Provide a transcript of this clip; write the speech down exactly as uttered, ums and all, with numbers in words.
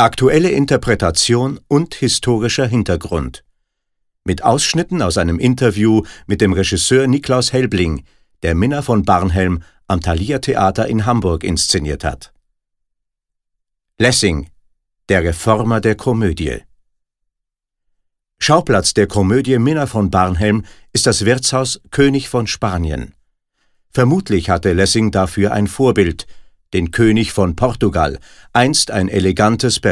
Aktuelle Interpretation und historischer Hintergrund. Mit Ausschnitten aus einem Interview mit dem Regisseur Niklaus Helbling, der Minna von Barnhelm am Thalia Theater in Hamburg inszeniert hat. Lessing, der Reformer der Komödie. Schauplatz der Komödie Minna von Barnhelm ist das Wirtshaus König von Spanien. Vermutlich hatte Lessing dafür ein Vorbild, den König von Portugal, einst ein elegantes